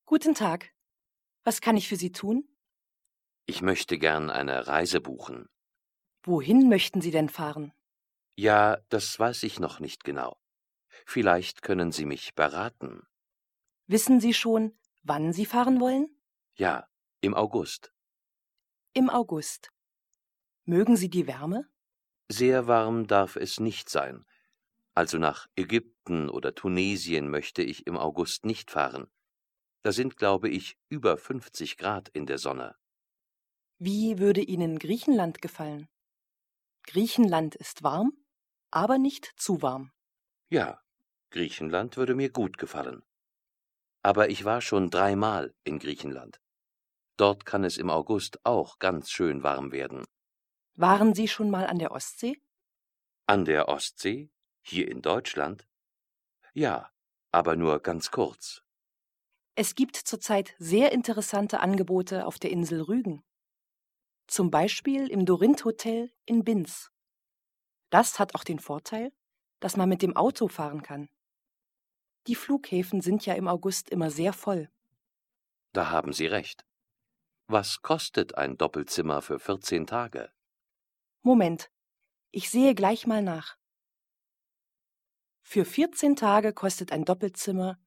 Guten Tag. Was kann ich für Sie tun? Ich möchte gern eine Reise buchen. Wohin möchten Sie denn fahren? Ja, das weiß ich noch nicht genau. Vielleicht können Sie mich beraten. Wissen Sie schon, wann Sie fahren wollen? Ja, im August. Im August. Mögen Sie die Wärme? Sehr warm darf es nicht sein. Also nach Ägypten oder Tunesien möchte ich im August nicht fahren. Da sind, glaube ich, über 50 Grad in der Sonne. Wie würde Ihnen Griechenland gefallen? Griechenland ist warm, aber nicht zu warm. Ja, Griechenland würde mir gut gefallen. Aber ich war schon 3-mal in Griechenland. Dort kann es im August auch ganz schön warm werden. Waren Sie schon mal an der Ostsee? An der Ostsee? Hier in Deutschland? Ja, aber nur ganz kurz. Es gibt zurzeit sehr interessante Angebote auf der Insel Rügen. Zum Beispiel im Dorint Hotel in Binz. Das hat auch den Vorteil, dass man mit dem Auto fahren kann. Die Flughäfen sind ja im August immer sehr voll. Da haben Sie recht. Was kostet ein Doppelzimmer für 14 Tage? Moment, ich sehe gleich mal nach. Für 14 Tage kostet ein Doppelzimmer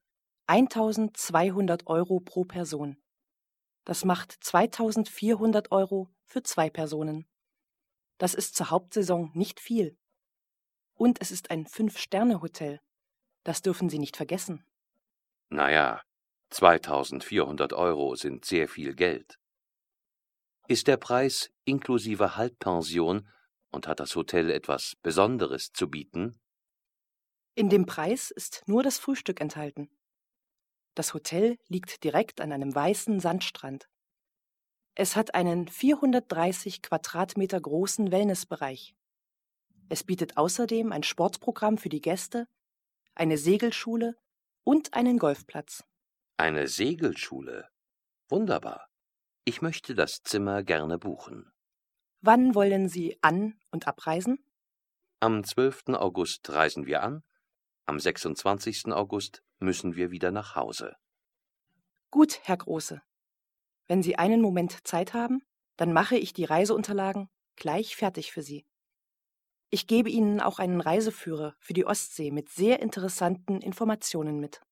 1.200 Euro pro Person. Das macht 2.400 Euro für 2 Personen. Das ist zur Hauptsaison nicht viel. Und es ist ein 5-Sterne-Hotel. Das dürfen Sie nicht vergessen. Naja, 2.400 Euro sind sehr viel Geld. Ist der Preis inklusive Halbpension und hat das Hotel etwas Besonderes zu bieten? In dem Preis ist nur das Frühstück enthalten. Das Hotel liegt direkt an einem weißen Sandstrand. Es hat einen 430 Quadratmeter großen Wellnessbereich. Es bietet außerdem ein Sportprogramm für die Gäste, eine Segelschule und einen Golfplatz. Eine Segelschule. Wunderbar. Ich möchte das Zimmer gerne buchen. Wann wollen Sie an- und abreisen? Am 12. August reisen wir an. Am 26. August müssen wir wieder nach Hause. Gut, Herr Große. Wenn Sie einen Moment Zeit haben, dann mache ich die Reiseunterlagen gleich fertig für Sie. Ich gebe Ihnen auch einen Reiseführer für die Ostsee mit sehr interessanten Informationen mit.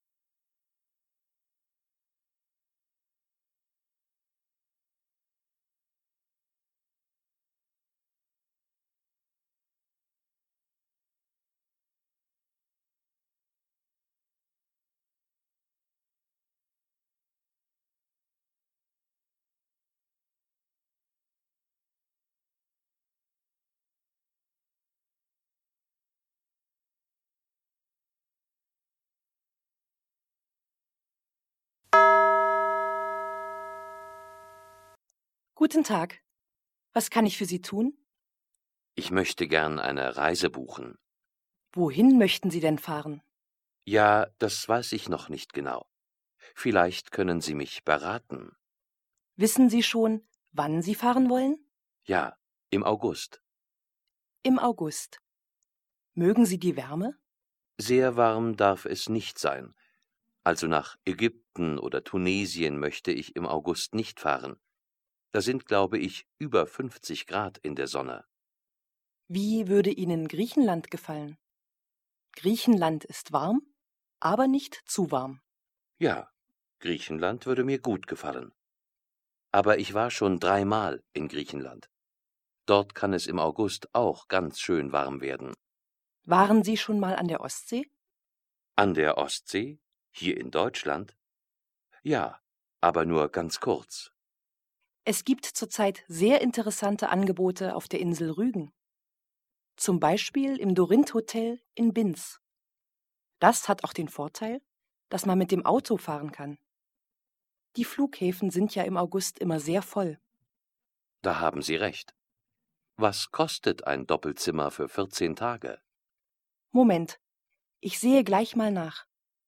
Guten Tag. Was kann ich für Sie tun? Ich möchte gern eine Reise buchen. Wohin möchten Sie denn fahren? Ja, das weiß ich noch nicht genau. Vielleicht können Sie mich beraten. Wissen Sie schon, wann Sie fahren wollen? Ja, im August. Im August. Mögen Sie die Wärme? Sehr warm darf es nicht sein. Also nach Ägypten oder Tunesien möchte ich im August nicht fahren. Da sind, glaube ich, über 50 Grad in der Sonne. Wie würde Ihnen Griechenland gefallen? Griechenland ist warm, aber nicht zu warm. Ja, Griechenland würde mir gut gefallen. Aber ich war schon 3-mal in Griechenland. Dort kann es im August auch ganz schön warm werden. Waren Sie schon mal an der Ostsee? An der Ostsee? Hier in Deutschland? Ja, aber nur ganz kurz. Es gibt zurzeit sehr interessante Angebote auf der Insel Rügen. Zum Beispiel im Dorint Hotel in Binz. Das hat auch den Vorteil, dass man mit dem Auto fahren kann. Die Flughäfen sind ja im August immer sehr voll. Da haben Sie recht. Was kostet ein Doppelzimmer für 14 Tage? Moment, ich sehe gleich mal nach.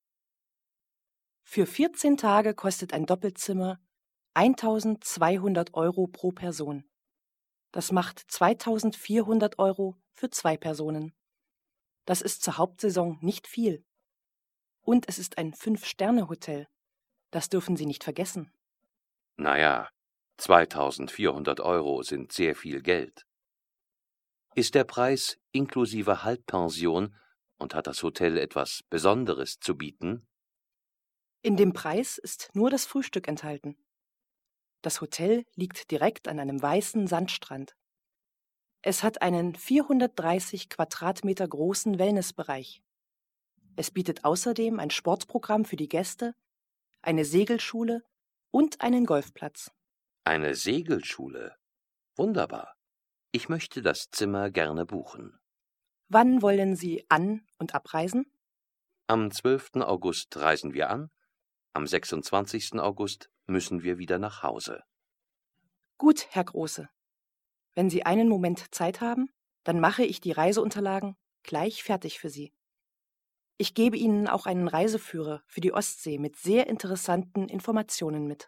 Für 14 Tage kostet ein Doppelzimmer 1.200 Euro pro Person. Das macht 2.400 Euro für 2 Personen. Das ist zur Hauptsaison nicht viel. Und es ist ein 5-Sterne-Hotel. Das dürfen Sie nicht vergessen. Naja, 2.400 Euro sind sehr viel Geld. Ist der Preis inklusive Halbpension und hat das Hotel etwas Besonderes zu bieten? In dem Preis ist nur das Frühstück enthalten. Das Hotel liegt direkt an einem weißen Sandstrand. Es hat einen 430 Quadratmeter großen Wellnessbereich. Es bietet außerdem ein Sportprogramm für die Gäste, eine Segelschule und einen Golfplatz. Eine Segelschule. Wunderbar. Ich möchte das Zimmer gerne buchen. Wann wollen Sie an- und abreisen? Am 12. August reisen wir an, am 26. August müssen wir wieder nach Hause. Gut, Herr Große. Wenn Sie einen Moment Zeit haben, dann mache ich die Reiseunterlagen gleich fertig für Sie. Ich gebe Ihnen auch einen Reiseführer für die Ostsee mit sehr interessanten Informationen mit.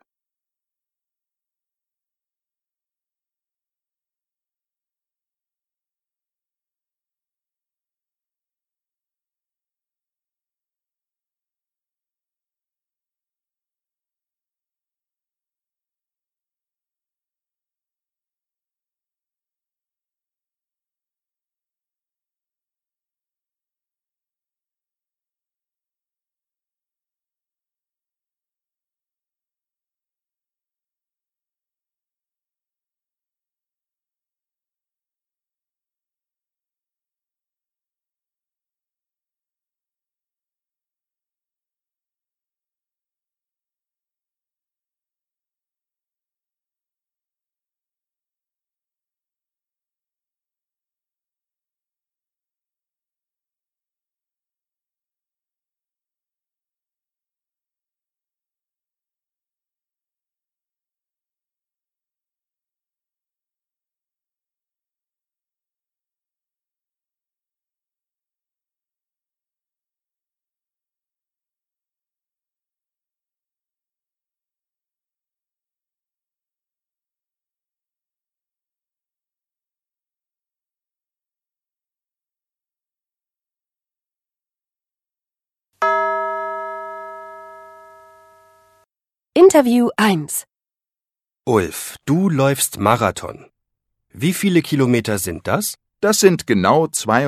Interview 1. Ulf, du läufst Marathon. Wie viele Kilometer sind das? Das sind genau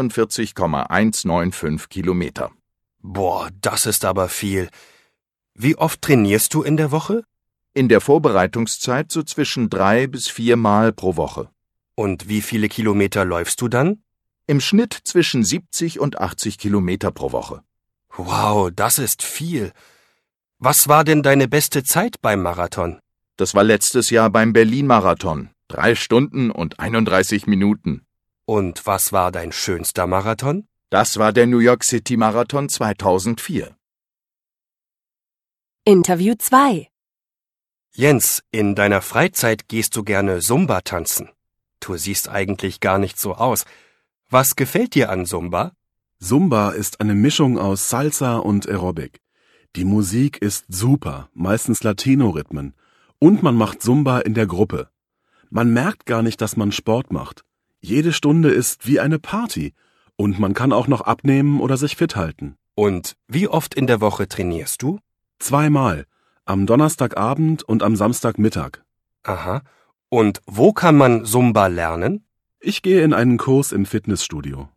42,195 Kilometer. Boah, das ist aber viel. Wie oft trainierst du in der Woche? In der Vorbereitungszeit so zwischen 3 bis 4 Mal pro Woche. Und wie viele Kilometer läufst du dann? Im Schnitt zwischen 70 und 80 Kilometer pro Woche. Wow, das ist viel. Was war denn deine beste Zeit beim Marathon? Das war letztes Jahr beim Berlin-Marathon. 3 Stunden und 31 Minuten. Und was war dein schönster Marathon? Das war der New York City Marathon 2004. Interview 2. Jens, in deiner Freizeit gehst du gerne Zumba tanzen. Du siehst eigentlich gar nicht so aus. Was gefällt dir an Zumba? Zumba ist eine Mischung aus Salsa und Aerobic. Die Musik ist super, meistens Latino-Rhythmen. Und man macht Zumba in der Gruppe. Man merkt gar nicht, dass man Sport macht. Jede Stunde ist wie eine Party. Und man kann auch noch abnehmen oder sich fit halten. Und wie oft in der Woche trainierst du? 2 Mal. Am Donnerstagabend und am Samstagmittag. Aha. Und wo kann man Zumba lernen? Ich gehe in einen Kurs im Fitnessstudio.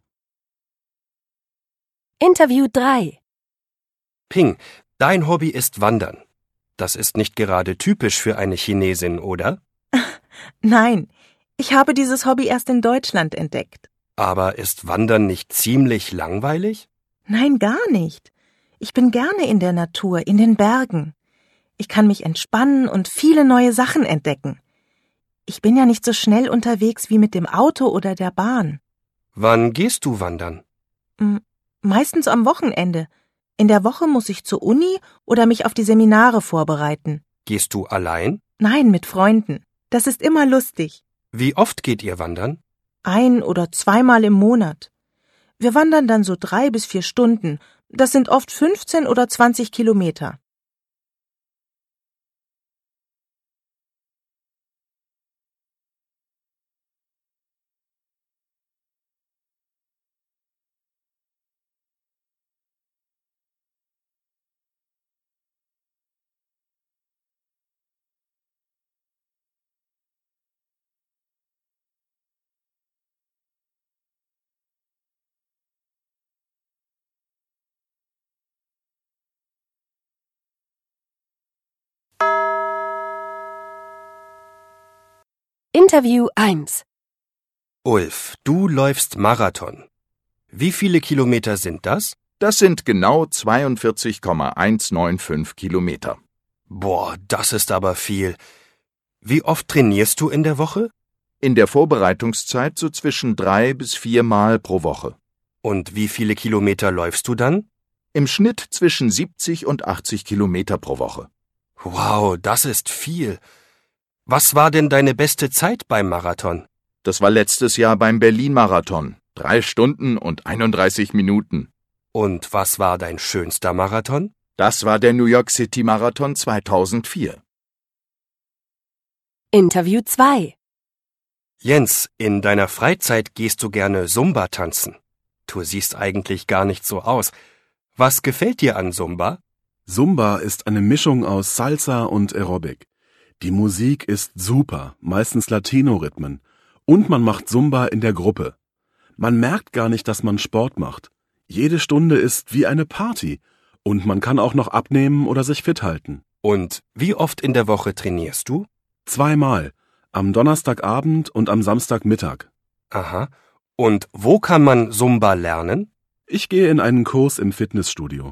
Interview 3. Ping, dein Hobby ist Wandern. Das ist nicht gerade typisch für eine Chinesin, oder? Nein, ich habe dieses Hobby erst in Deutschland entdeckt. Aber ist Wandern nicht ziemlich langweilig? Nein, gar nicht. Ich bin gerne in der Natur, in den Bergen. Ich kann mich entspannen und viele neue Sachen entdecken. Ich bin ja nicht so schnell unterwegs wie mit dem Auto oder der Bahn. Wann gehst du wandern? Meistens am Wochenende. In der Woche muss ich zur Uni oder mich auf die Seminare vorbereiten. Gehst du allein? Nein, mit Freunden. Das ist immer lustig. Wie oft geht ihr wandern? 1- oder 2-mal im Monat. Wir wandern dann so 3 bis 4 Stunden. Das sind oft 15 oder 20 Kilometer. Interview 1. Ulf, du läufst Marathon. Wie viele Kilometer sind das? Das sind genau 42,195 Kilometer. Boah, das ist aber viel. Wie oft trainierst du in der Woche? In der Vorbereitungszeit so zwischen 3 bis 4 Mal pro Woche. Und wie viele Kilometer läufst du dann? Im Schnitt zwischen 70 und 80 Kilometer pro Woche. Wow, das ist viel. Was war denn deine beste Zeit beim Marathon? Das war letztes Jahr beim Berlin-Marathon. 3 Stunden und 31 Minuten. Und was war dein schönster Marathon? Das war der New York City Marathon 2004. Interview 2. Jens, in deiner Freizeit gehst du gerne Zumba tanzen. Du siehst eigentlich gar nicht so aus. Was gefällt dir an Zumba? Zumba ist eine Mischung aus Salsa und Aerobic. Die Musik ist super, meistens Latino-Rhythmen. Und man macht Zumba in der Gruppe. Man merkt gar nicht, dass man Sport macht. Jede Stunde ist wie eine Party. Und man kann auch noch abnehmen oder sich fit halten. Und wie oft in der Woche trainierst du? 2 Mal. Am Donnerstagabend und am Samstagmittag. Aha. Und wo kann man Zumba lernen? Ich gehe in einen Kurs im Fitnessstudio.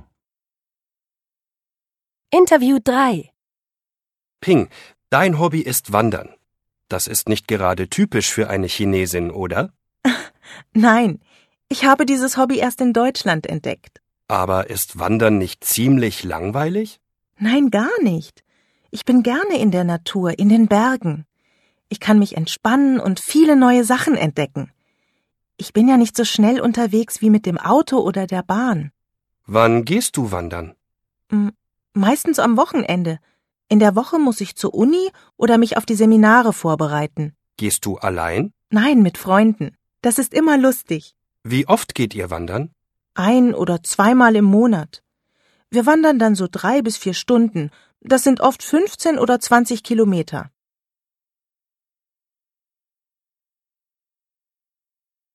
Interview 3. Ping, dein Hobby ist Wandern. Das ist nicht gerade typisch für eine Chinesin, oder? Nein, ich habe dieses Hobby erst in Deutschland entdeckt. Aber ist Wandern nicht ziemlich langweilig? Nein, gar nicht. Ich bin gerne in der Natur, in den Bergen. Ich kann mich entspannen und viele neue Sachen entdecken. Ich bin ja nicht so schnell unterwegs wie mit dem Auto oder der Bahn. Wann gehst du wandern? Meistens am Wochenende. In der Woche muss ich zur Uni oder mich auf die Seminare vorbereiten. Gehst du allein? Nein, mit Freunden. Das ist immer lustig. Wie oft geht ihr wandern? 1- oder 2-mal im Monat. Wir wandern dann so 3 bis 4 Stunden. Das sind oft 15 oder 20 Kilometer.